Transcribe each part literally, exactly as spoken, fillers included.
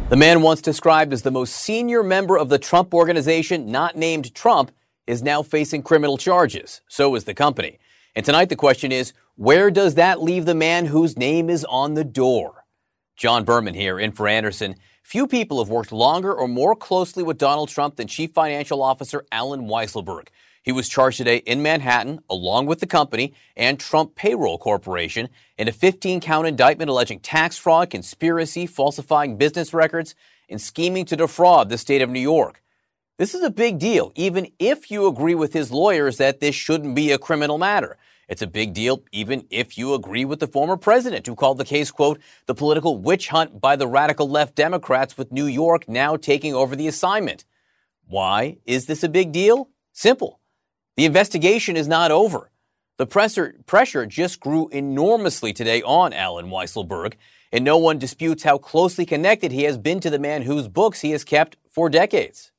The man once described as the most senior member of the Trump Organization, not named Trump, is now facing criminal charges. So is the company. And tonight the question is, where does that leave the man whose name is on the door? John Berman here, in for Anderson. Few people have worked longer or more closely with Donald Trump than Chief Financial Officer Allen Weisselberg. He was charged today in Manhattan, along with the company and Trump Payroll Corporation, in a fifteen-count indictment alleging tax fraud, conspiracy, falsifying business records, and scheming to defraud the state of New York. This is a big deal, even if you agree with his lawyers that this shouldn't be a criminal matter. It's a big deal even if you agree with the former president, who called the case, quote, the political witch hunt by the radical left Democrats, with New York now taking over the assignment. Why is this a big deal? Simple. The investigation is not over. The pressure, pressure just grew enormously today on Allen Weisselberg, and no one disputes how closely connected he has been to the man whose books he has kept for decades.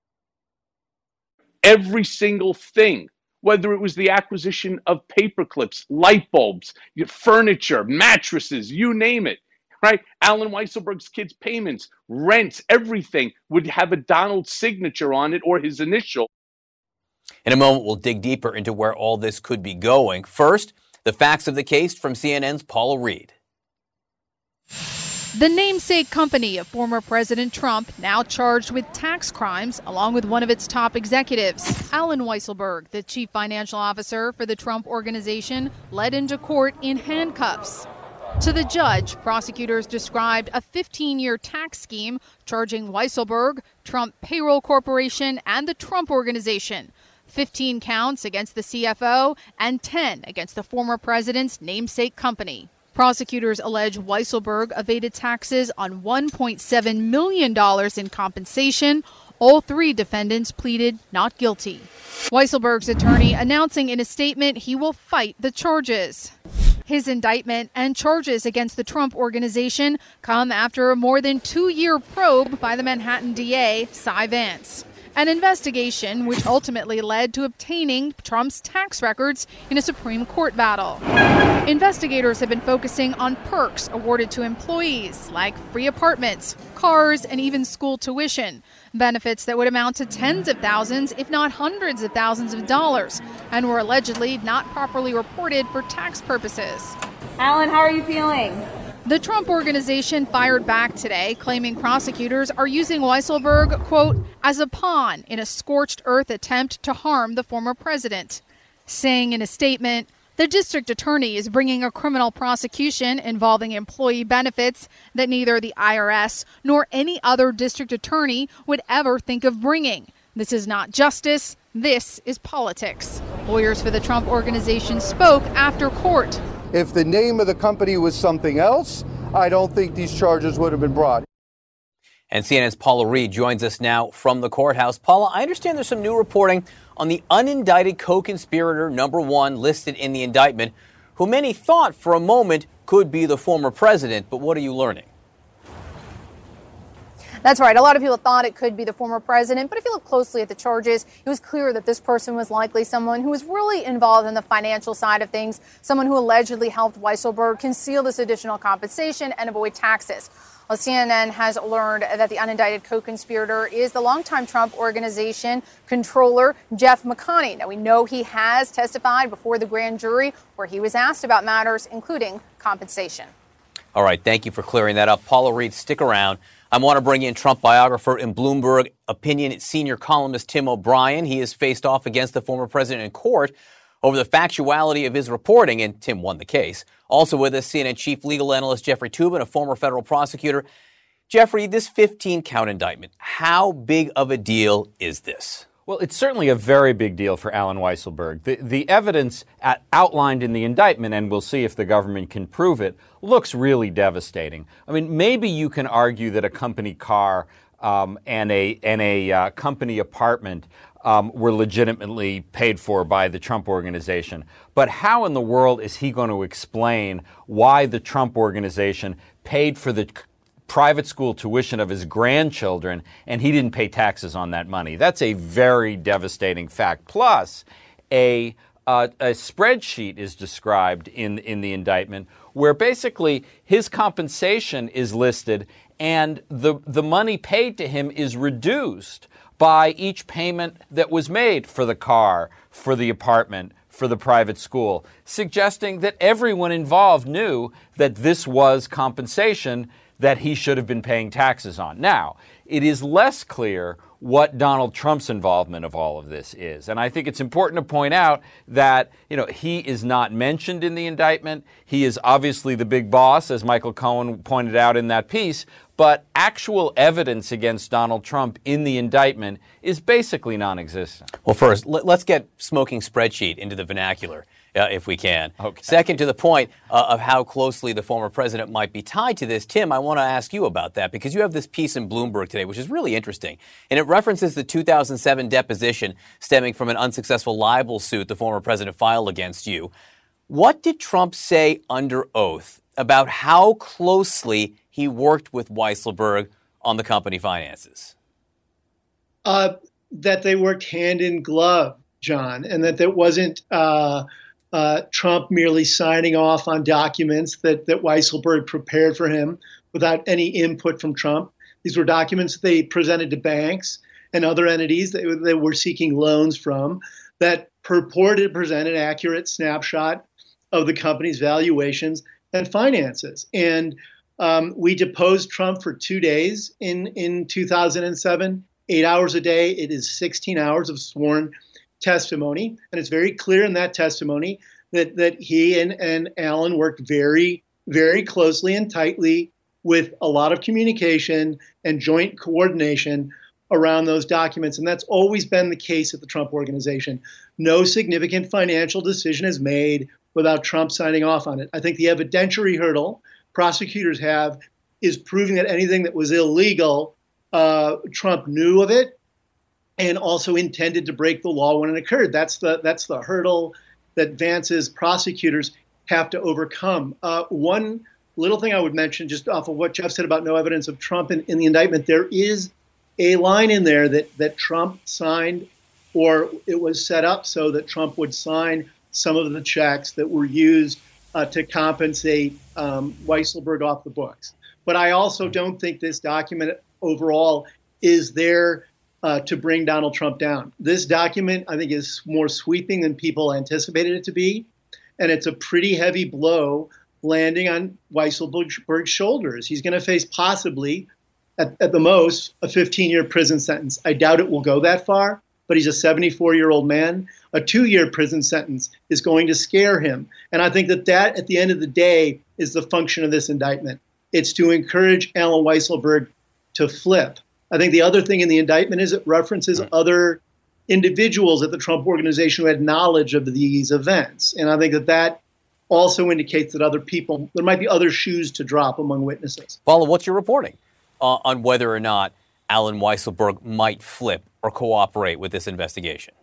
Every single thing, whether it was the acquisition of paper clips, light bulbs, furniture, mattresses, you name it, right? Allen Weisselberg's kids' payments, rents, everything would have a Donald signature on it or his initial. In a moment, we'll dig deeper into where all this could be going. First, the facts of the case from C N N's Paula Reed. The namesake company of former President Trump now charged with tax crimes, along with one of its top executives. Allen Weisselberg, the chief financial officer for the Trump Organization, led into court in handcuffs. To the judge, prosecutors described a fifteen-year tax scheme charging Weisselberg, Trump Payroll Corporation, and the Trump Organization. fifteen counts against the C F O and ten against the former president's namesake company. Prosecutors allege Weisselberg evaded taxes on one point seven million dollars in compensation. All three defendants pleaded not guilty. Weisselberg's attorney announcing in a statement he will fight the charges. His indictment and charges against the Trump Organization come after a more than two-year probe by the Manhattan D A, Cy Vance. An investigation which ultimately led to obtaining Trump's tax records in a Supreme Court battle. Investigators have been focusing on perks awarded to employees, like free apartments, cars, and even school tuition. Benefits that would amount to tens of thousands, if not hundreds of thousands of dollars, and were allegedly not properly reported for tax purposes. Allen, how are you feeling? The Trump Organization fired back today, claiming prosecutors are using Weisselberg, quote, as a pawn in a scorched earth attempt to harm the former president. Saying in a statement, the district attorney is bringing a criminal prosecution involving employee benefits that neither the I R S nor any other district attorney would ever think of bringing. This is not justice. This is politics. Lawyers for the Trump Organization spoke after court. If the name of the company was something else, I don't think these charges would have been brought. And C N N's Paula Reed joins us now from the courthouse. Paula, I understand there's some new reporting on the unindicted co-conspirator number one listed in the indictment, who many thought for a moment could be the former president. But what are you learning? That's right. A lot of people thought it could be the former president, but if you look closely at the charges, it was clear that this person was likely someone who was really involved in the financial side of things, someone who allegedly helped Weisselberg conceal this additional compensation and avoid taxes. Well, C N N has learned that the unindicted co-conspirator is the longtime Trump Organization controller, Jeff McConney. Now, we know he has testified before the grand jury where he was asked about matters including compensation. All right. Thank you for clearing that up. Paula Reed, stick around. I want to bring in Trump biographer and Bloomberg opinion senior columnist Tim O'Brien. He has faced off against the former president in court over the factuality of his reporting, and Tim won the case. Also with us, C N N chief legal analyst Jeffrey Toobin, a former federal prosecutor. Jeffrey, this fifteen-count indictment, how big of a deal is this? Well, it's certainly a very big deal for Allen Weisselberg. The, the evidence at, outlined in the indictment, and we'll see if the government can prove it, looks really devastating. I mean, maybe you can argue that a company car um, and a, and a uh, company apartment um, were legitimately paid for by the Trump Organization. But how in the world is he going to explain why the Trump Organization paid for the private school tuition of his grandchildren, and he didn't pay taxes on that money? That's a very devastating fact. Plus, a, uh, a spreadsheet is described in, in the indictment where basically his compensation is listed and the, the money paid to him is reduced by each payment that was made for the car, for the apartment, for the private school, suggesting that everyone involved knew that this was compensation that he should have been paying taxes on. Now, it is less clear what Donald Trump's involvement of all of this is. And I think it's important to point out that, you know, he is not mentioned in the indictment. He is obviously the big boss, as Michael Cohen pointed out in that piece, but actual evidence against Donald Trump in the indictment is basically non-existent. Well, first, let, let's get smoking spreadsheet into the vernacular, uh, if we can. Okay. Second, to the point uh, of how closely the former president might be tied to this, Tim, I want to ask you about that because you have this piece in Bloomberg today, which is really interesting. And it references the two thousand seven deposition stemming from an unsuccessful libel suit the former president filed against you. What did Trump say under oath about how closely he worked with Weisselberg on the company finances? Uh, that they worked hand in glove, John, and that that wasn't uh, uh, Trump merely signing off on documents that, that Weisselberg prepared for him without any input from Trump. These were documents that they presented to banks and other entities that they were seeking loans from that purported to present an accurate snapshot of the company's valuations and finances. And um, we deposed Trump for two days in, in two thousand seven, eight hours a day. It is sixteen hours of sworn testimony. And it's very clear in that testimony that, that he and, and Alan worked very, very closely and tightly with a lot of communication and joint coordination around those documents. And that's always been the case at the Trump Organization. No significant financial decision is made without Trump signing off on it. I think the evidentiary hurdle prosecutors have is proving that anything that was illegal, uh, Trump knew of it and also intended to break the law when it occurred. That's the that's the hurdle that Vance's prosecutors have to overcome. Uh, one little thing I would mention, just off of what Jeff said about no evidence of Trump in, in the indictment, there is a line in there that that Trump signed, or it was set up so that Trump would sign some of the checks that were used uh, to compensate um, Weisselberg off the books. But I also don't think this document overall is there uh, to bring Donald Trump down. This document, I think, is more sweeping than people anticipated it to be. And it's a pretty heavy blow landing on Weisselberg's shoulders. He's going to face possibly, at, at the most, a fifteen-year prison sentence. I doubt it will go that far, but he's a seventy-four-year-old man. A two-year prison sentence is going to scare him. And I think that that, at the end of the day, is the function of this indictment. It's to encourage Alan Weisselberg to flip. I think the other thing in the indictment is it references mm-hmm. other individuals at the Trump Organization who had knowledge of these events. And I think that that also indicates that other people, there might be other shoes to drop among witnesses. Paula, what's your reporting uh, on whether or not Alan Weisselberg might flip or cooperate with this investigation?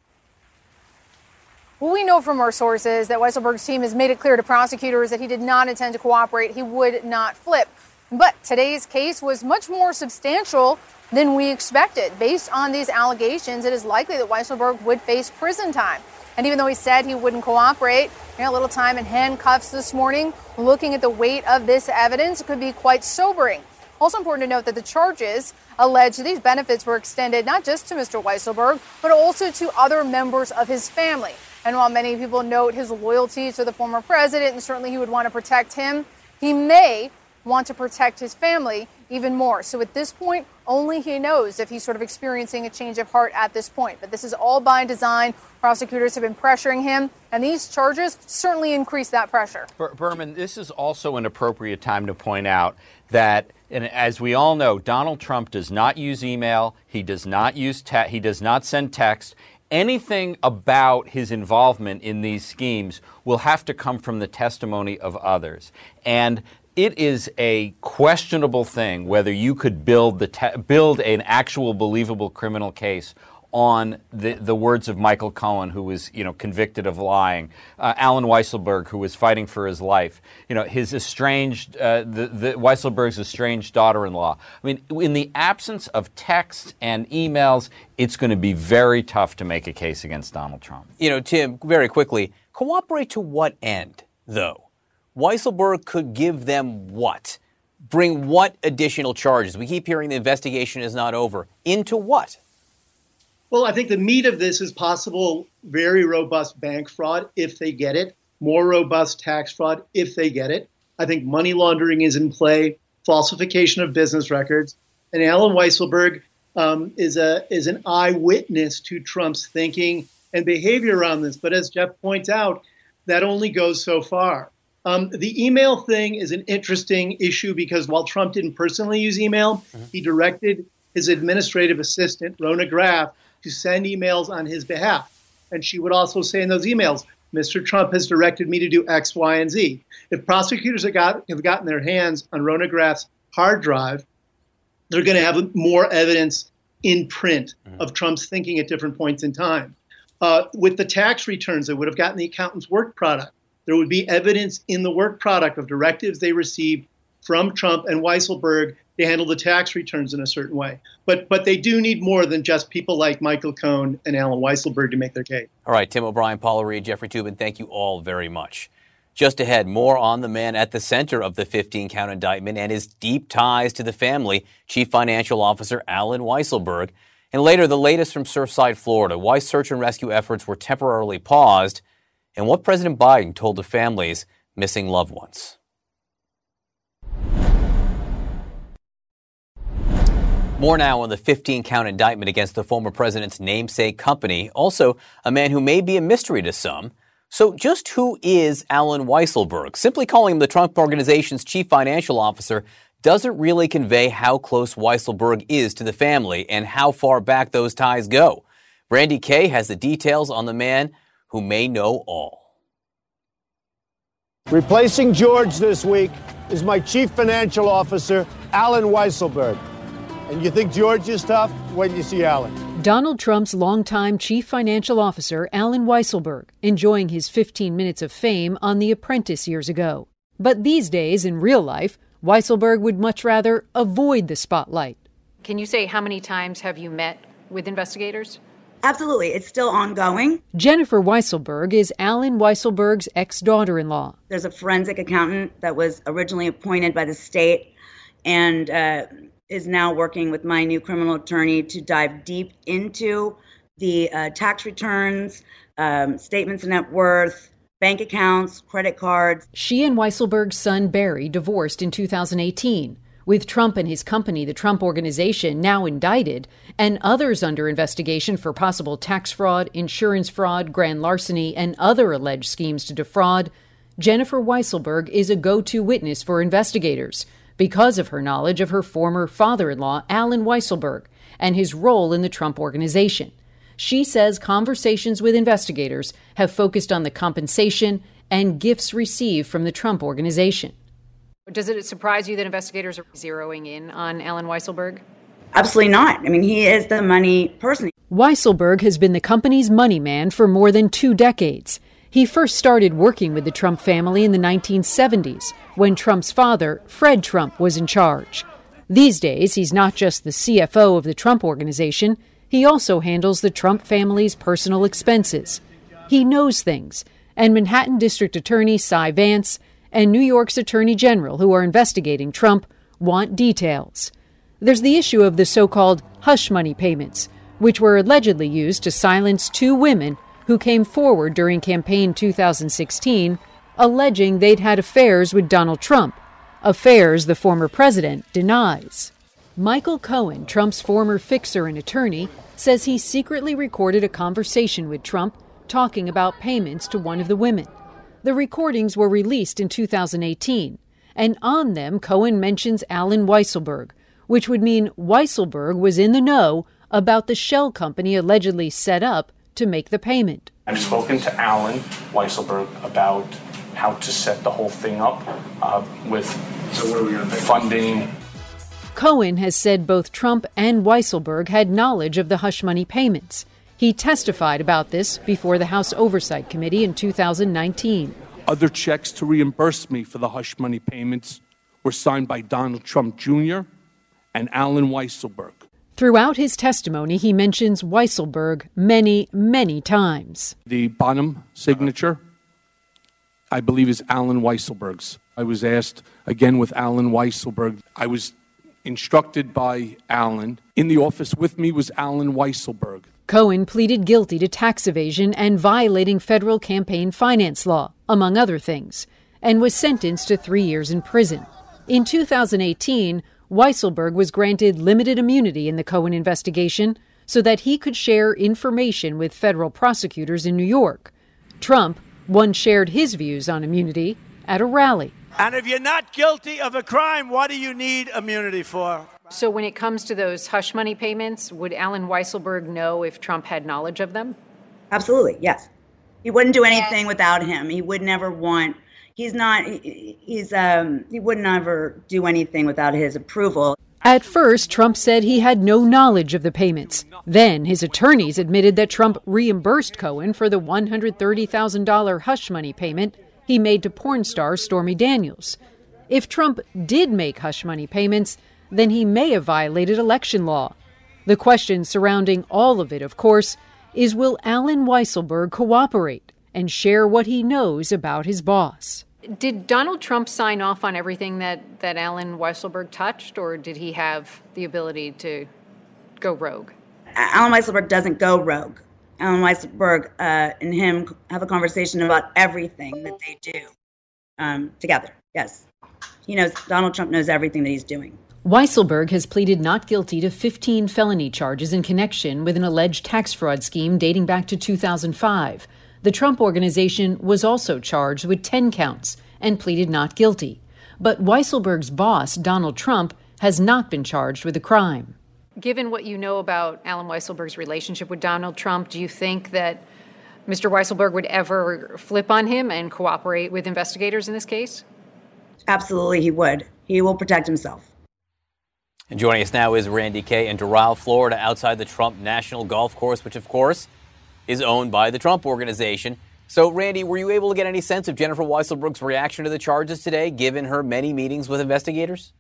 Well, we know from our sources that Weisselberg's team has made it clear to prosecutors that he did not intend to cooperate. He would not flip. But today's case was much more substantial than we expected. Based on these allegations, it is likely that Weisselberg would face prison time. And even though he said he wouldn't cooperate, you know, a little time in handcuffs this morning, looking at the weight of this evidence, it could be quite sobering. Also important to note that the charges allege these benefits were extended not just to Mister Weisselberg, but also to other members of his family. And while many people note his loyalty to the former president, and certainly he would want to protect him, he may want to protect his family even more. So at this point, only he knows if he's sort of experiencing a change of heart at this point. But this is all by design. Prosecutors have been pressuring him, and these charges certainly increase that pressure. Ber- Berman, this is also an appropriate time to point out that, and as we all know, Donald Trump does not use email. He does not use te- he does not send text. Anything about his involvement in these schemes will have to come from the testimony of others. And it is a questionable thing whether you could build the te- build an actual believable criminal case on the, the words of Michael Cohen, who was, you know, convicted of lying, uh, Alan Weisselberg, who was fighting for his life, you know, his estranged, uh, the, the Weisselberg's estranged daughter-in-law. I mean, in the absence of text and emails, it's going to be very tough to make a case against Donald Trump. You know, Tim, very quickly, cooperate to what end, though? Weisselberg could give them what? Bring what additional charges? We keep hearing the investigation is not over. Into what? Well, I think the meat of this is possible very robust bank fraud if they get it, more robust tax fraud if they get it. I think money laundering is in play, falsification of business records. And Alan Weisselberg um, is a is an eyewitness to Trump's thinking and behavior around this. But as Jeff points out, that only goes so far. Um, the email thing is an interesting issue because while Trump didn't personally use email, mm-hmm. he directed his administrative assistant, Rona Graff, to send emails on his behalf. And she would also say in those emails, Mister Trump has directed me to do X, Y, and Z. If prosecutors have, got, have gotten their hands on Rona Graff's hard drive, they're going to have more evidence in print mm-hmm. of Trump's thinking at different points in time. Uh, with the tax returns, they would have gotten the accountant's work product. There would be evidence in the work product of directives they received from Trump and Weisselberg to handle the tax returns in a certain way. But but they do need more than just people like Michael Cohen and Alan Weisselberg to make their case. All right, Tim O'Brien, Paula Reed, Jeffrey Toobin, thank you all very much. Just ahead, more on the man at the center of the fifteen-count indictment and his deep ties to the family, Chief Financial Officer Alan Weisselberg. And later, the latest from Surfside, Florida, why search and rescue efforts were temporarily paused, and what President Biden told the families missing loved ones. More now on the fifteen-count indictment against the former president's namesake company, also a man who may be a mystery to some. So just who is Alan Weisselberg? Simply calling him the Trump Organization's chief financial officer doesn't really convey how close Weisselberg is to the family and how far back those ties go. Brandy Kay has the details on the man who may know all. Replacing George this week is my chief financial officer, Alan Weisselberg. And you think George is tough? Wait till you see Alan. Donald Trump's longtime chief financial officer, Alan Weisselberg, enjoying his fifteen minutes of fame on The Apprentice years ago. But these days, in real life, Weisselberg would much rather avoid the spotlight. Can you say how many times have you met with investigators? Absolutely. It's still ongoing. Jennifer Weisselberg is Alan Weisselberg's ex-daughter-in-law. There's a forensic accountant that was originally appointed by the state and uh, is now working with my new criminal attorney to dive deep into the uh, tax returns, um, statements of net worth, bank accounts, credit cards. She and Weisselberg's son, Barry, divorced in two thousand eighteen. With Trump and his company, the Trump Organization, now indicted, and others under investigation for possible tax fraud, insurance fraud, grand larceny, and other alleged schemes to defraud, Jennifer Weisselberg is a go-to witness for investigators because of her knowledge of her former father-in-law, Alan Weisselberg, and his role in the Trump Organization. She says conversations with investigators have focused on the compensation and gifts received from the Trump Organization. Does it surprise you that investigators are zeroing in on Alan Weisselberg? Absolutely not. I mean, he is the money person. Weisselberg has been the company's money man for more than two decades. He first started working with the Trump family in the nineteen seventies, when Trump's father, Fred Trump, was in charge. These days, he's not just the C F O of the Trump Organization, he also handles the Trump family's personal expenses. He knows things, and Manhattan District Attorney Cy Vance and New York's Attorney General, who are investigating Trump, want details. There's the issue of the so-called hush money payments, which were allegedly used to silence two women who came forward during campaign two thousand sixteen, alleging they'd had affairs with Donald Trump, affairs the former president denies. Michael Cohen, Trump's former fixer and attorney, says he secretly recorded a conversation with Trump talking about payments to one of the women. The recordings were released in two thousand eighteen, and on them Cohen mentions Alan Weisselberg, which would mean Weisselberg was in the know about the shell company allegedly set up to make the payment. I've spoken to Alan Weisselberg about how to set the whole thing up uh, with so what are we gonna funding. Cohen has said both Trump and Weisselberg had knowledge of the hush money payments. He testified about this before the House Oversight Committee in two thousand nineteen. Other checks to reimburse me for the hush money payments were signed by Donald Trump Junior and Alan Weisselberg. Throughout his testimony, he mentions Weisselberg many, many times. The bottom signature I believe, is Alan Weisselberg's. I was asked again with Alan Weisselberg. I was instructed by Alan. In the office with me was Alan Weisselberg. Cohen pleaded guilty to tax evasion and violating federal campaign finance law, among other things, and was sentenced to three years in prison. In two thousand eighteen, Weisselberg was granted limited immunity in the Cohen investigation so that he could share information with federal prosecutors in New York. Trump once shared his views on immunity at a rally. And if you're not guilty of a crime, what do you need immunity for? So when it comes to those hush money payments, would Alan Weisselberg know if Trump had knowledge of them? Absolutely, yes. He wouldn't do anything without him. He would never want, he's not, he's, um, he would never do anything without his approval. At first, Trump said he had no knowledge of the payments. Then his attorneys admitted that Trump reimbursed Cohen for the one hundred thirty thousand dollars hush money payment he made to porn star Stormy Daniels. If Trump did make hush money payments, then he may have violated election law. The question surrounding all of it, of course, is will Alan Weisselberg cooperate and share what he knows about his boss? Did Donald Trump sign off on everything that, that Alan Weisselberg touched, or did he have the ability to go rogue? Alan Weisselberg doesn't go rogue. Alan Weisselberg uh, and him have a conversation about everything that they do um, together. Yes. He knows, Donald Trump knows everything that he's doing. Weisselberg has pleaded not guilty to fifteen felony charges in connection with an alleged tax fraud scheme dating back to two thousand five. The Trump Organization was also charged with ten counts and pleaded not guilty. But Weisselberg's boss, Donald Trump, has not been charged with a crime. Given what you know about Alan Weisselberg's relationship with Donald Trump, do you think that Mister Weisselberg would ever flip on him and cooperate with investigators in this case? Absolutely, he would. He will protect himself. And joining us now is Randy Kay in Doral, Florida, outside the Trump National Golf Course, which, of course, is owned by the Trump Organization. So, Randy, were you able to get any sense of Jennifer Weisselberg's reaction to the charges today, given her many meetings with investigators?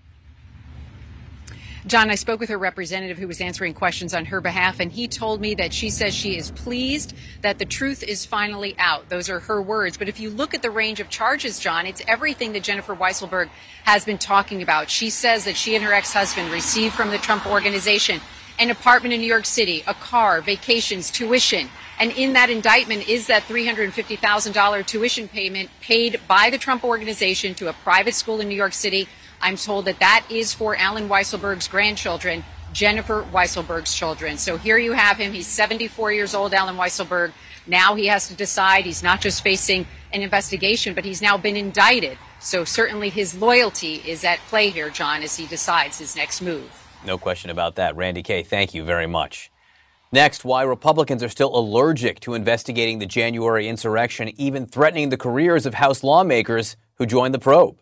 John, I spoke with her representative who was answering questions on her behalf, and he told me that she says she is pleased that the truth is finally out. Those are her words. But if you look at the range of charges, John, it's everything that Jennifer Weisselberg has been talking about. She says that she and her ex-husband received from the Trump Organization an apartment in New York City, a car, vacations, tuition. And in that indictment is that three hundred fifty thousand dollars tuition payment paid by the Trump Organization to a private school in New York City. I'm told that that is for Alan Weisselberg's grandchildren, Jennifer Weisselberg's children. So here you have him. He's seventy-four years old, Alan Weisselberg. Now he has to decide. He's not just facing an investigation, but he's now been indicted. So certainly his loyalty is at play here, John, as he decides his next move. No question about that. Randy Kay, thank you very much. Next, why Republicans are still allergic to investigating the January insurrection, even threatening the careers of House lawmakers who joined the probe.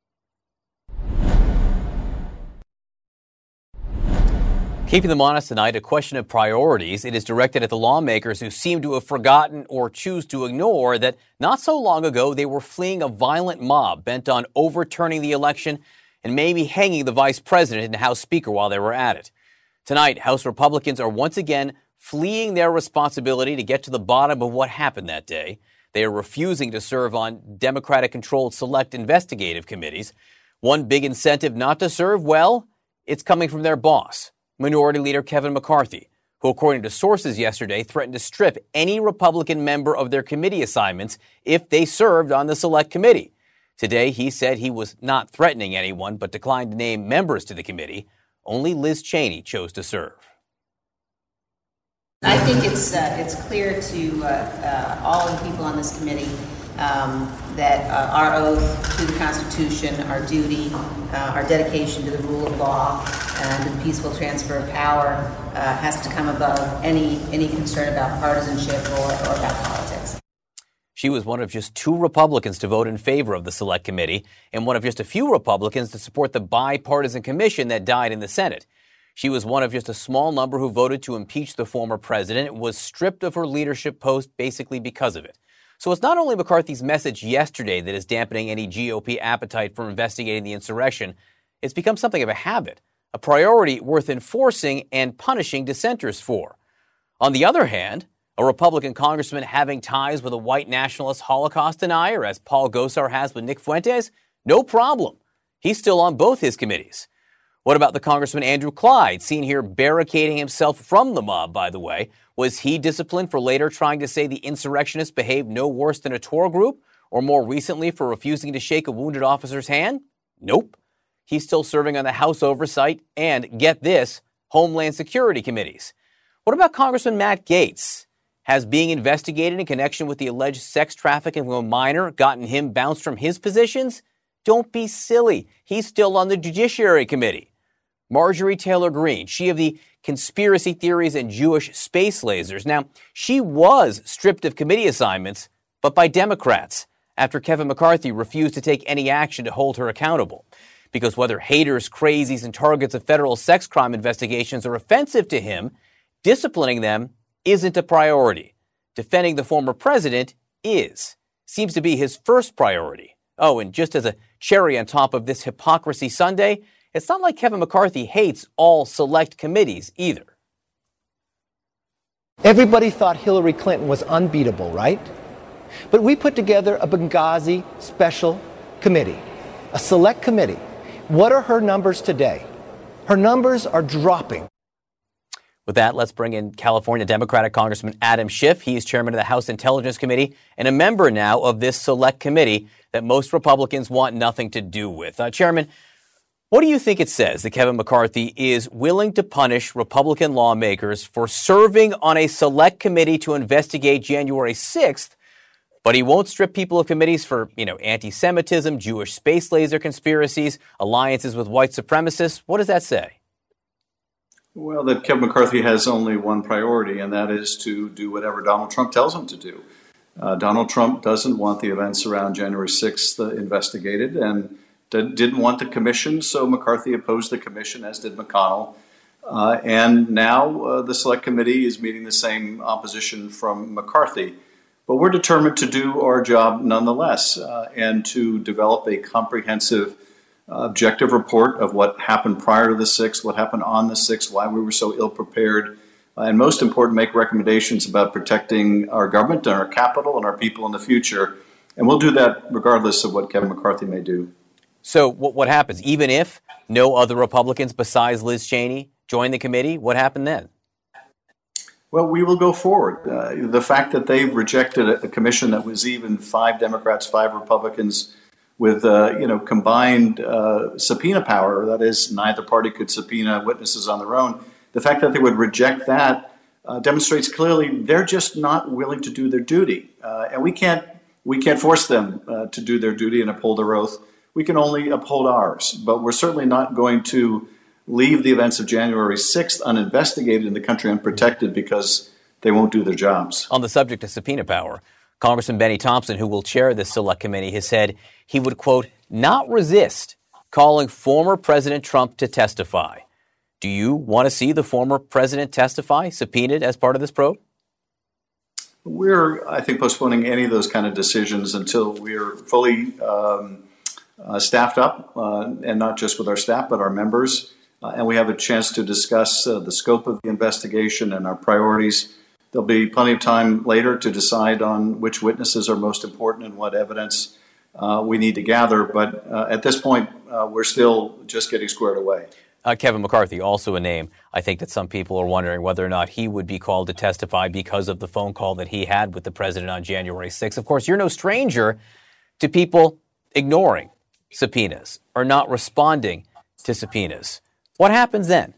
Keeping them honest tonight, a question of priorities. It is directed at the lawmakers who seem to have forgotten or choose to ignore that not so long ago they were fleeing a violent mob bent on overturning the election and maybe hanging the vice president and House Speaker while they were at it. Tonight, House Republicans are once again fleeing their responsibility to get to the bottom of what happened that day. They are refusing to serve on Democratic-controlled select investigative committees. One big incentive not to serve, well, it's coming from their boss, Minority Leader Kevin McCarthy, who, according to sources yesterday, threatened to strip any Republican member of their committee assignments if they served on the select committee. Today, he said he was not threatening anyone, but declined to name members to the committee. Only Liz Cheney chose to serve. I think it's uh, it's clear to uh, uh, all of the people on this committee um, that uh, our oath to the Constitution, our duty, uh, our dedication to the rule of law, and the peaceful transfer of power uh, has to come above any any concern about partisanship or, or about politics. She was one of just two Republicans to vote in favor of the Select Committee and one of just a few Republicans to support the bipartisan commission that died in the Senate. She was one of just a small number who voted to impeach the former president and was stripped of her leadership post basically because of it. So it's not only McCarthy's message yesterday that is dampening any G O P appetite for investigating the insurrection, it's become something of a habit, a priority worth enforcing and punishing dissenters for. On the other hand, A Republican congressman having ties with a white nationalist Holocaust denier, as Paul Gosar has with Nick Fuentes? No problem. He's still on both his committees. What about the Congressman Andrew Clyde, seen here barricading himself from the mob, by the way? Was he disciplined for later trying to say the insurrectionists behaved no worse than a tour group? Or more recently for refusing to shake a wounded officer's hand? Nope. He's still serving on the House Oversight and, get this, Homeland Security committees. What about Congressman Matt Gaetz? Has being investigated in connection with the alleged sex trafficking of a minor gotten him bounced from his positions? Don't be silly. He's still on the Judiciary Committee. Marjorie Taylor Greene, she of the conspiracy theories and Jewish space lasers. Now, she was stripped of committee assignments, but by Democrats, after Kevin McCarthy refused to take any action to hold her accountable. Because whether haters, crazies, and targets of federal sex crime investigations are offensive to him, disciplining them isn't a priority. Defending the former president is. Seems to be his first priority. Oh, and just as a cherry on top of this hypocrisy Sunday, it's not like Kevin McCarthy hates all select committees either. Everybody thought Hillary Clinton was unbeatable, right? But we put together a Benghazi special committee, a select committee. What are her numbers today? Her numbers are dropping. With that, let's bring in California Democratic Congressman Adam Schiff. He is chairman of the House Intelligence Committee and a member now of this select committee that most Republicans want nothing to do with. Uh, Chairman, what do you think it says that Kevin McCarthy is willing to punish Republican lawmakers for serving on a select committee to investigate January sixth, but he won't strip people of committees for, you know, anti-Semitism, Jewish space laser conspiracies, alliances with white supremacists? What does that say? Well, that Kevin McCarthy has only one priority, and that is to do whatever Donald Trump tells him to do. Uh, Donald Trump doesn't want the events around January sixth uh, investigated and d- didn't want the commission, so McCarthy opposed the commission, as did McConnell. Uh, and now uh, the Select Committee is meeting the same opposition from McCarthy. But we're determined to do our job nonetheless uh, and to develop a comprehensive uh, objective report of what happened prior to the sixth, what happened on the sixth, why we were so ill-prepared, uh, and most important, make recommendations about protecting our government and our capital and our people in the future. And we'll do that regardless of what Kevin McCarthy may do. So what, what happens? Even if no other Republicans besides Liz Cheney join the committee, what happened then? Well, we will go forward. Uh, the fact that they've rejected a, a commission that was even five Democrats, five Republicans with, uh, you know, combined uh, subpoena power, that is, neither party could subpoena witnesses on their own. The fact that they would reject that uh, demonstrates clearly they're just not willing to do their duty. Uh, and we can't we can't force them uh, to do their duty and uphold their oath. We can only uphold ours. But we're certainly not going to leave the events of January sixth uninvestigated in the country unprotected because they won't do their jobs. On the subject of subpoena power, Congressman Benny Thompson, who will chair this select committee, has said he would, quote, not resist calling former President Trump to testify. Do you want to see the former president testify, subpoenaed as part of this probe? We're, I think, postponing any of those kind of decisions until we're fully um, uh, staffed up, uh, and not just with our staff, but our members. Uh, and we have a chance to discuss uh, the scope of the investigation and our priorities. There'll be plenty of time later to decide on which witnesses are most important and what evidence uh, we need to gather. But uh, at this point, uh, we're still just getting squared away. Uh, Kevin McCarthy, also a name. I think that some people are wondering whether or not he would be called to testify because of the phone call that he had with the president on January sixth. Of course, you're no stranger to people ignoring subpoenas or not responding to subpoenas. What happens then?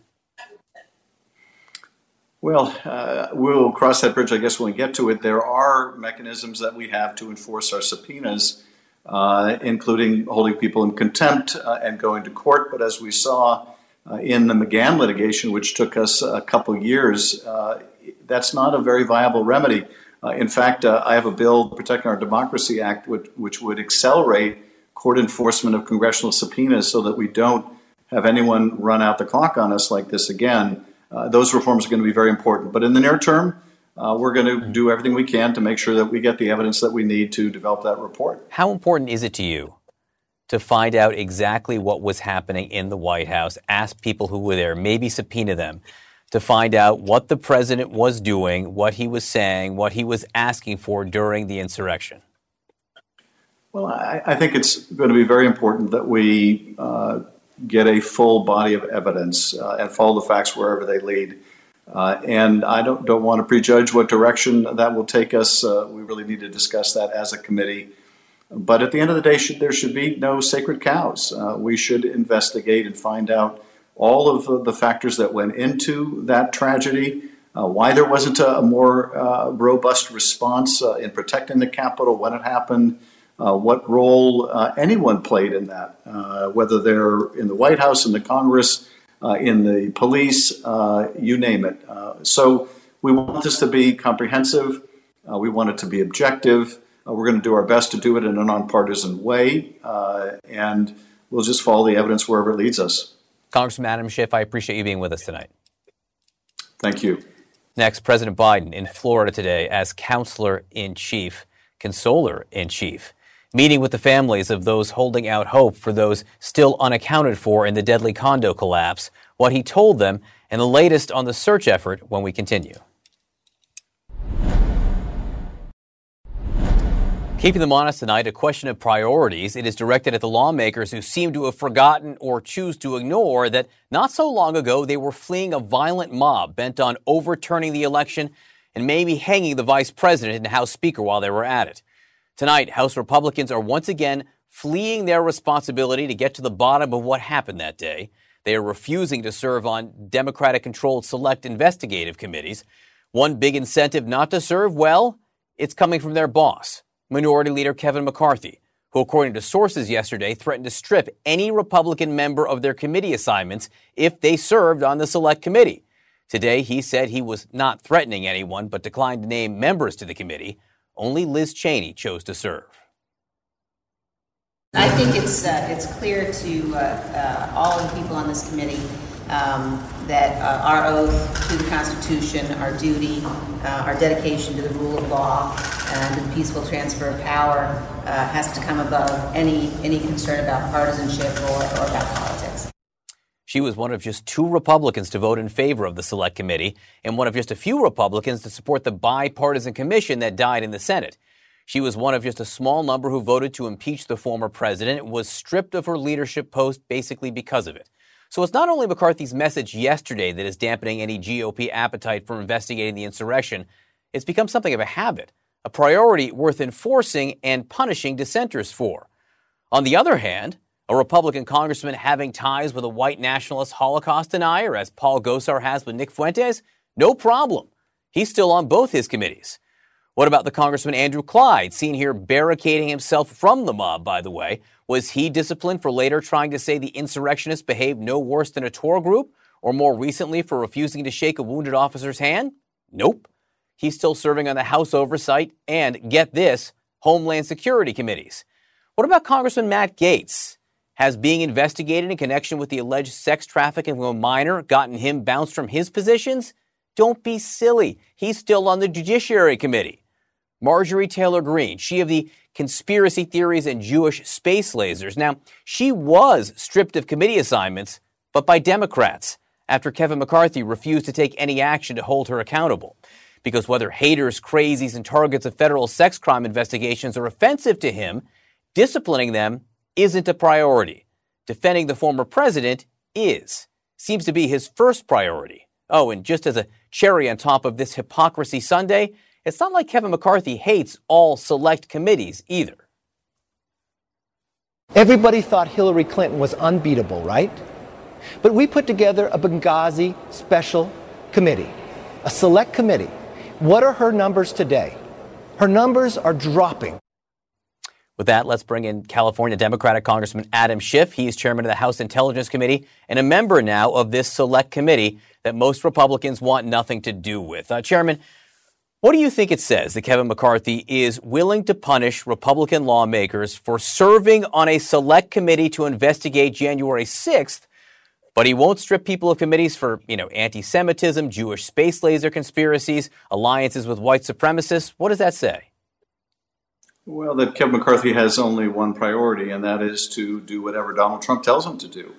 Well, uh, we'll cross that bridge, I guess, when we get to it. There are mechanisms that we have to enforce our subpoenas, uh, including holding people in contempt uh, and going to court. But as we saw uh, in the McGahn litigation, which took us a couple years, uh, that's not a very viable remedy. Uh, in fact, uh, I have a bill, Protecting Our Democracy Act, which, which would accelerate court enforcement of congressional subpoenas so that we don't have anyone run out the clock on us like this again. Uh, those reforms are going to be very important. But in the near term, uh, we're going to do everything we can to make sure that we get the evidence that we need to develop that report. How important is it to you to find out exactly what was happening in the White House, ask people who were there, maybe subpoena them, to find out what the president was doing, what he was saying, what he was asking for during the insurrection? Well, I, I think it's going to be very important that we uh, get a full body of evidence uh, and follow the facts wherever they lead. Uh, and I don't, don't want to prejudge what direction that will take us. Uh, we really need to discuss that as a committee. But at the end of the day, should, there should be no sacred cows. Uh, we should investigate and find out all of the, the factors that went into that tragedy, uh, why there wasn't a, a more uh, robust response uh, in protecting the Capitol when it happened, uh, what role uh, anyone played in that, uh, whether they're in the White House, in the Congress, Uh, in the police, uh, you name it. Uh, so we want this to be comprehensive. Uh, we want it to be objective. Uh, we're going to do our best to do it in a nonpartisan way. Uh, and we'll just follow the evidence wherever it leads us. Congressman Adam Schiff, I appreciate you being with us tonight. Thank you. Next, President Biden in Florida today as counselor-in-chief, consoler-in-chief, meeting with the families of those holding out hope for those still unaccounted for in the deadly condo collapse, what he told them, and the latest on the search effort when we continue. Keeping them honest tonight, a question of priorities. It is directed at the lawmakers who seem to have forgotten or choose to ignore that not so long ago they were fleeing a violent mob bent on overturning the election and maybe hanging the vice president and House Speaker while they were at it. Tonight, House Republicans are once again fleeing their responsibility to get to the bottom of what happened that day. They are refusing to serve on Democratic-controlled select investigative committees. One big incentive not to serve, well, it's coming from their boss, Minority Leader Kevin McCarthy, who, according to sources yesterday, threatened to strip any Republican member of their committee assignments if they served on the select committee. Today, he said he was not threatening anyone, but declined to name members to the committee. Only Liz Cheney chose to serve. I think it's uh, it's clear to uh, uh, all the people on this committee um, that uh, our oath to the Constitution, our duty, uh, our dedication to the rule of law, and the peaceful transfer of power uh, has to come above any any concern about partisanship or, or about politics. She was one of just two Republicans to vote in favor of the Select Committee and one of just a few Republicans to support the bipartisan commission that died in the Senate. She was one of just a small number who voted to impeach the former president and was stripped of her leadership post basically because of it. So it's not only McCarthy's message yesterday that is dampening any G O P appetite for investigating the insurrection, it's become something of a habit, a priority worth enforcing and punishing dissenters for. On the other hand, a Republican congressman having ties with a white nationalist Holocaust denier, as Paul Gosar has with Nick Fuentes? No problem. He's still on both his committees. What about the Congressman Andrew Clyde, seen here barricading himself from the mob, by the way? Was he disciplined for later trying to say the insurrectionists behaved no worse than a tour group? Or more recently for refusing to shake a wounded officer's hand? Nope. He's still serving on the House Oversight and, get this, Homeland Security committees. What about Congressman Matt Gaetz? Has being investigated in connection with the alleged sex trafficking of a minor gotten him bounced from his positions? Don't be silly. He's still on the Judiciary Committee. Marjorie Taylor Greene, she of the conspiracy theories and Jewish space lasers. Now, she was stripped of committee assignments, but by Democrats, after Kevin McCarthy refused to take any action to hold her accountable. Because whether haters, crazies, and targets of federal sex crime investigations are offensive to him, disciplining them isn't a priority. Defending the former president is. Seems to be his first priority. Oh, and just as a cherry on top of this hypocrisy Sunday, it's not like Kevin McCarthy hates all select committees either. Everybody thought Hillary Clinton was unbeatable, right? But we put together a Benghazi special committee, a select committee. What are her numbers today? Her numbers are dropping. With that, let's bring in California Democratic Congressman Adam Schiff. He is chairman of the House Intelligence Committee and a member now of this select committee that most Republicans want nothing to do with. Uh, Chairman, what do you think it says that Kevin McCarthy is willing to punish Republican lawmakers for serving on a select committee to investigate January sixth, but he won't strip people of committees for, you know, anti-Semitism, Jewish space laser conspiracies, alliances with white supremacists? What does that say? Well, that Kevin McCarthy has only one priority, and that is to do whatever Donald Trump tells him to do.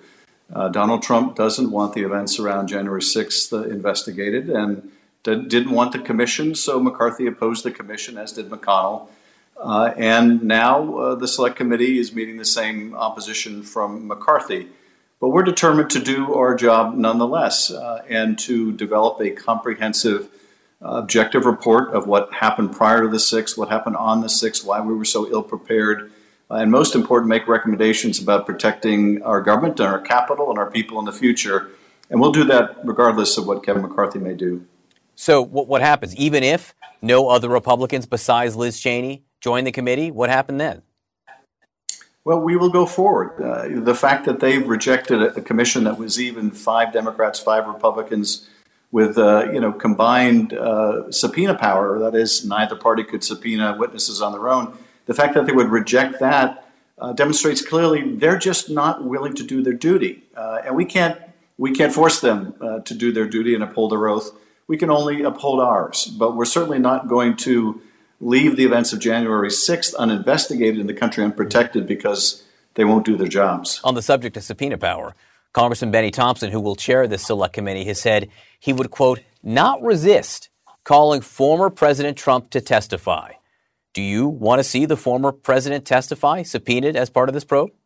Uh, Donald Trump doesn't want the events around January sixth uh, investigated and d- didn't want the commission, so McCarthy opposed the commission, as did McConnell. Uh, and now uh, the Select Committee is meeting the same opposition from McCarthy. But we're determined to do our job nonetheless uh, and to develop a comprehensive, uh, objective report of what happened prior to the sixth, what happened on the sixth, why we were so ill-prepared, uh, and most important, make recommendations about protecting our government and our capital and our people in the future. And we'll do that regardless of what Kevin McCarthy may do. So what, what happens? Even if no other Republicans besides Liz Cheney join the committee, what happened then? Well, we will go forward. Uh, the fact that they've rejected a, a commission that was even five Democrats, five Republicans with, uh, you know, combined uh, subpoena power, that is, neither party could subpoena witnesses on their own. The fact that they would reject that uh, demonstrates clearly they're just not willing to do their duty. Uh, and we can't, we can't force them uh, to do their duty and uphold their oath. We can only uphold ours. But we're certainly not going to leave the events of January sixth uninvestigated in the country unprotected because they won't do their jobs. On the subject of subpoena power, Congressman Benny Thompson, who will chair this select committee, has said he would, quote, not resist calling former President Trump to testify. Do you want to see the former president testify, subpoenaed as part of this probe?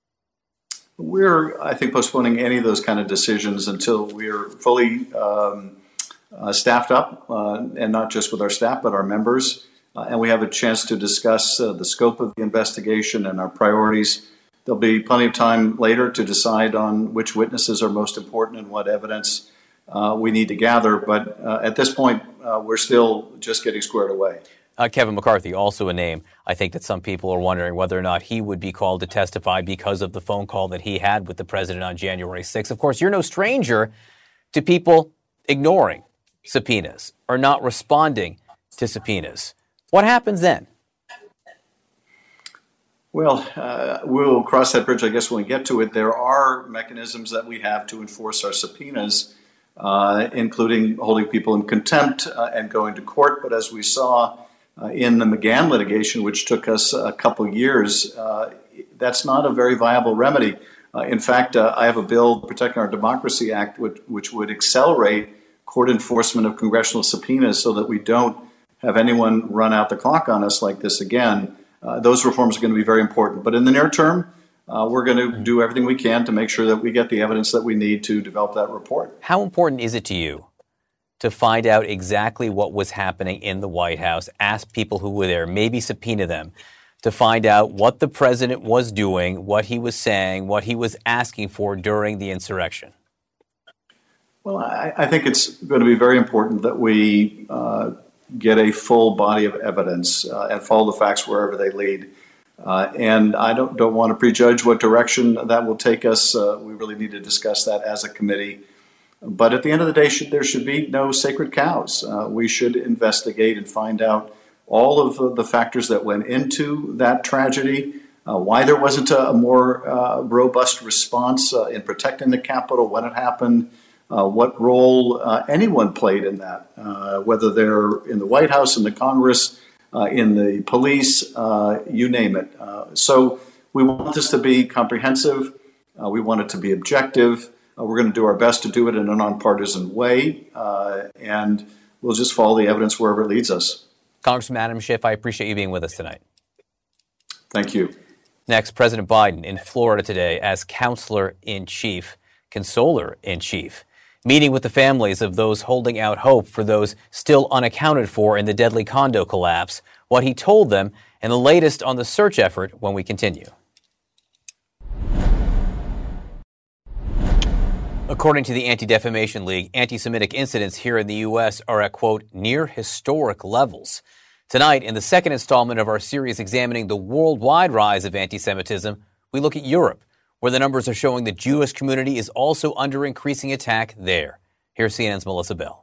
We're, I think, postponing any of those kind of decisions until we're fully um, uh, staffed up, uh, and not just with our staff, but our members. Uh, and we have a chance to discuss uh, the scope of the investigation and our priorities. There'll be plenty of time later to decide on which witnesses are most important and what evidence uh, we need to gather. But uh, at this point, uh, we're still just getting squared away. Uh, Kevin McCarthy, also a name. I think that some people are wondering whether or not he would be called to testify because of the phone call that he had with the president on January sixth. Of course, you're no stranger to people ignoring subpoenas or not responding to subpoenas. What happens then? Well, uh, we'll cross that bridge, I guess, when we get to it. There are mechanisms that we have to enforce our subpoenas, uh, including holding people in contempt uh, and going to court. But as we saw uh, in the McGahn litigation, which took us a couple years, uh, that's not a very viable remedy. Uh, in fact, uh, I have a bill, Protecting Our Democracy Act, which, which would accelerate court enforcement of congressional subpoenas so that we don't have anyone run out the clock on us like this again. Uh, those reforms are going to be very important. But in the near term, uh, we're going to do everything we can to make sure that we get the evidence that we need to develop that report. How important is it to you to find out exactly what was happening in the White House, ask people who were there, maybe subpoena them, to find out what the president was doing, what he was saying, what he was asking for during the insurrection? Well, I, I think it's going to be very important that we uh, get a full body of evidence uh, and follow the facts wherever they lead. Uh, and I don't, don't want to prejudge what direction that will take us. Uh, we really need to discuss that as a committee. But at the end of the day, should, there should be no sacred cows. Uh, we should investigate and find out all of the, the factors that went into that tragedy, uh, why there wasn't a, a more uh, robust response uh, in protecting the Capitol, when it happened, uh, what role uh, anyone played in that, uh, whether they're in the White House, in the Congress, uh, in the police, uh, you name it. Uh, so we want this to be comprehensive. Uh, we want it to be objective. Uh, we're going to do our best to do it in a nonpartisan way, uh, and we'll just follow the evidence wherever it leads us. Congressman Adam Schiff, I appreciate you being with us tonight. Thank you. Next, President Biden in Florida today as counselor-in-chief, consoler-in-chief, meeting with the families of those holding out hope for those still unaccounted for in the deadly condo collapse, what he told them, and the latest on the search effort when we continue. According to the Anti-Defamation League, anti-Semitic incidents here in the U S are at, quote, near historic levels. Tonight, in the second installment of our series examining the worldwide rise of anti-Semitism, we look at Europe, where the numbers are showing the Jewish community is also under increasing attack there. Here's C N N's Melissa Bell.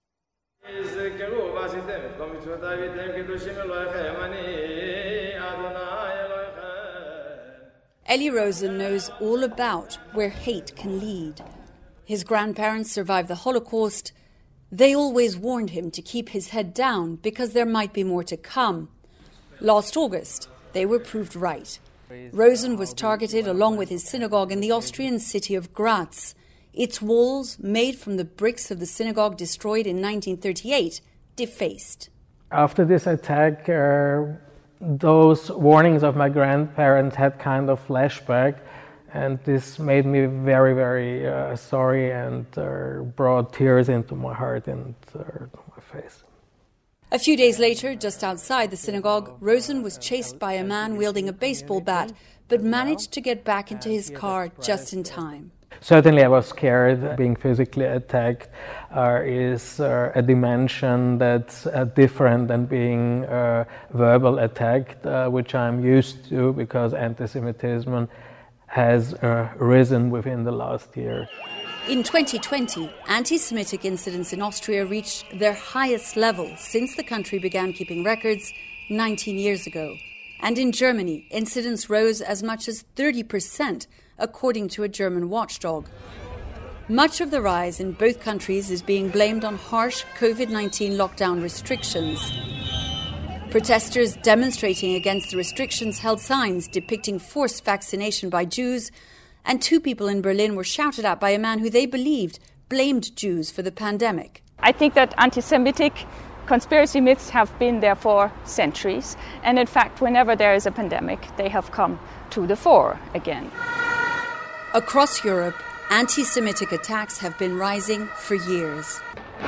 Eli Rosen knows all about where hate can lead. His grandparents survived the Holocaust. They always warned him to keep his head down because there might be more to come. Last August, they were proved right. Rosen was targeted along with his synagogue in the Austrian city of Graz. Its walls, made from the bricks of the synagogue destroyed in nineteen thirty-eight, defaced. After this attack, uh, those warnings of my grandparents had kind of flashback, and this made me very, very uh, sorry and uh, brought tears into my heart and uh, my face. A few days later, just outside the synagogue, Rosen was chased by a man wielding a baseball bat, but managed to get back into his car just in time. Certainly I was scared. Being physically attacked uh, is uh, a dimension that's uh, different than being uh, verbal attacked, uh, which I'm used to because anti-Semitism has uh, risen within the last year. In twenty twenty, anti-Semitic incidents in Austria reached their highest level since the country began keeping records nineteen years ago. And in Germany, incidents rose as much as thirty percent, according to a German watchdog. Much of the rise in both countries is being blamed on harsh COVID nineteen lockdown restrictions. Protesters demonstrating against the restrictions held signs depicting forced vaccination by Jews, and two people in Berlin were shouted at by a man who they believed blamed Jews for the pandemic. I think that anti-Semitic conspiracy myths have been there for centuries, and in fact, whenever there is a pandemic, they have come to the fore again. Across Europe, anti-Semitic attacks have been rising for years.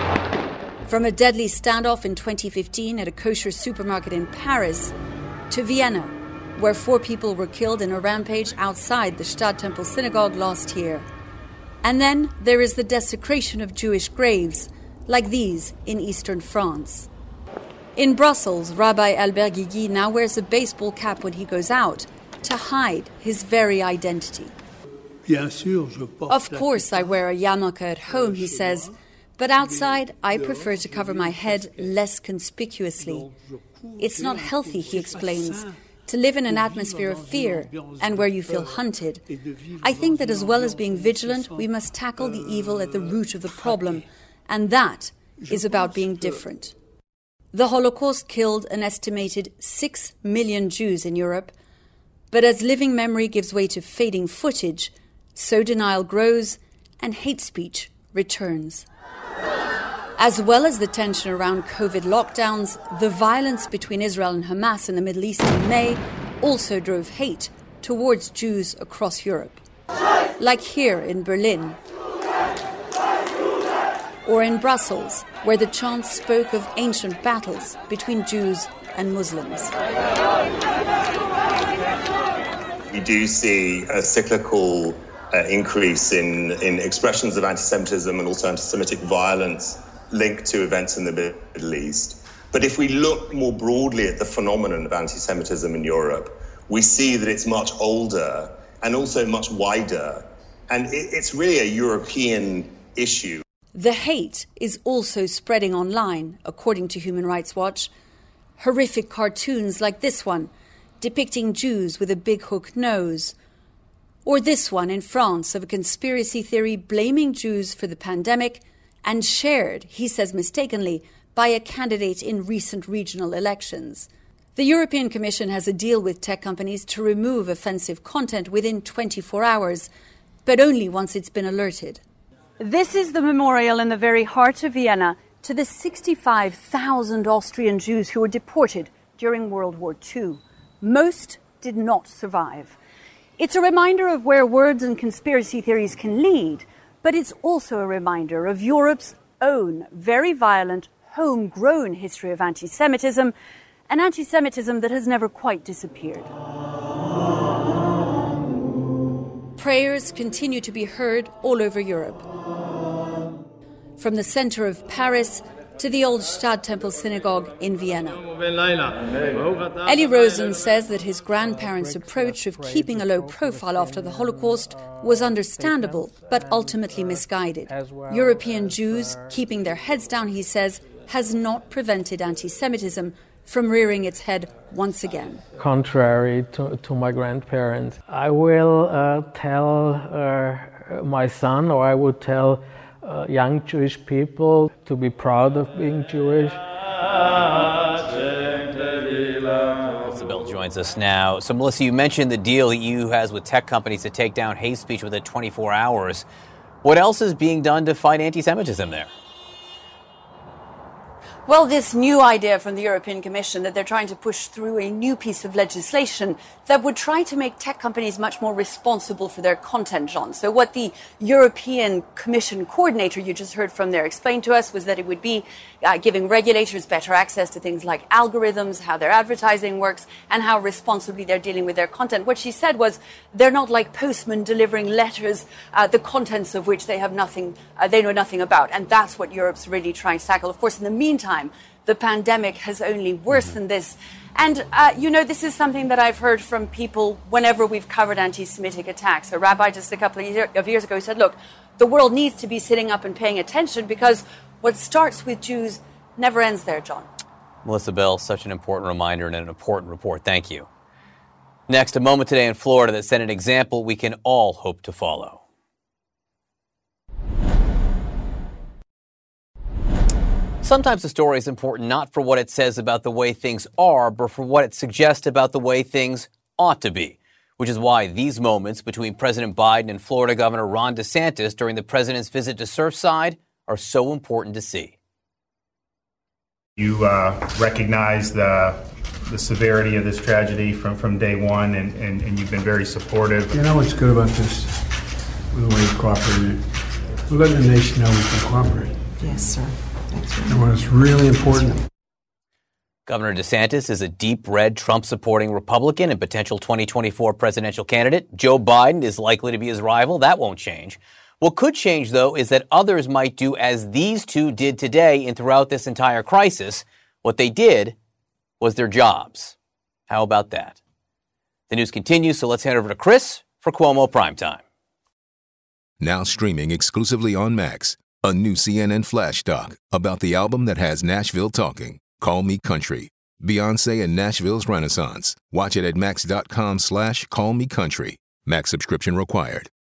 From a deadly standoff in twenty fifteen at a kosher supermarket in Paris to Vienna, where four people were killed in a rampage outside the Stadttempel synagogue last year. And then there is the desecration of Jewish graves, like these in eastern France. In Brussels, Rabbi Albert Guigui now wears a baseball cap when he goes out to hide his very identity. Of course I wear a yarmulke at home, he says, but outside I prefer to cover my head less conspicuously. It's not healthy, he explains, to live in an atmosphere of fear and where you feel hunted. I think that as well as being vigilant, we must tackle the evil at the root of the problem, and that is about being different. The Holocaust killed an estimated six million Jews in Europe, but as living memory gives way to fading footage, so denial grows and hate speech returns. As well as the tension around COVID lockdowns, the violence between Israel and Hamas in the Middle East in May also drove hate towards Jews across Europe. Like here in Berlin, or in Brussels, where the chants spoke of ancient battles between Jews and Muslims. We do see a cyclical uh, increase in, in expressions of anti-Semitism and also anti-Semitic violence linked to events in the Middle East. But if we look more broadly at the phenomenon of anti-Semitism in Europe, we see that it's much older and also much wider. And it, it's really a European issue. The hate is also spreading online, according to Human Rights Watch. Horrific cartoons like this one, depicting Jews with a big hook nose. Or this one in France of a conspiracy theory blaming Jews for the pandemic and shared, he says mistakenly, by a candidate in recent regional elections. The European Commission has a deal with tech companies to remove offensive content within twenty-four hours, but only once it's been alerted. This is the memorial in the very heart of Vienna to the sixty-five thousand Austrian Jews who were deported during World War Two. Most did not survive. It's a reminder of where words and conspiracy theories can lead, but it's also a reminder of Europe's own very violent, homegrown history of anti-Semitism, an anti-Semitism that has never quite disappeared. Prayers continue to be heard all over Europe. From the center of Paris to the old Stadttempel synagogue in Vienna. Eli Rosen says that his grandparents' approach of keeping a low profile after the Holocaust was understandable, but ultimately misguided. European Jews keeping their heads down, he says, has not prevented anti-Semitism from rearing its head once again. Contrary to, to my grandparents, I will uh, tell uh, my son, or I would tell uh, young Jewish people to be proud of being Jewish. Isabel joining joins us now. So, Melissa, you mentioned the deal the E U has with tech companies to take down hate speech within twenty-four hours. What else is being done to fight anti-Semitism there? Well, this new idea from the European Commission that they're trying to push through a new piece of legislation that would try to make tech companies much more responsible for their content, John. So what the European Commission coordinator you just heard from there explained to us was that it would be uh, giving regulators better access to things like algorithms, how their advertising works, and how responsibly they're dealing with their content. What she said was they're not like postmen delivering letters, uh, the contents of which they have nothing, uh, they know nothing about. And that's what Europe's really trying to tackle. Of course, in the meantime, the pandemic has only worsened this. And, uh, you know, this is something that I've heard from people whenever we've covered anti-Semitic attacks. A rabbi just a couple of, year, of years ago said, look, the world needs to be sitting up and paying attention because what starts with Jews never ends there, John. Melissa Bell, such an important reminder and an important report. Thank you. Next, a moment today in Florida that set an example we can all hope to follow. Sometimes a story is important not for what it says about the way things are, but for what it suggests about the way things ought to be, which is why these moments between President Biden and Florida Governor Ron DeSantis during the president's visit to Surfside are so important to see. You uh, recognize the, the severity of this tragedy from, from day one, and, and, and you've been very supportive. You know what's good about this, with the way you cooperated? We're letting the nation know we can cooperate. Yes, sir. And what is really important. Governor DeSantis is a deep red Trump-supporting Republican and potential twenty twenty-four presidential candidate. Joe Biden is likely to be his rival. That won't change. What could change, though, is that others might do as these two did today and throughout this entire crisis. What they did was their jobs. How about that? The news continues, so let's hand over to Chris for Cuomo Primetime. Now streaming exclusively on Max. A new C N N flash doc about the album that has Nashville talking, Call Me Country. Beyonce and Nashville's Renaissance. Watch it at max.com slash call me country. Max subscription required.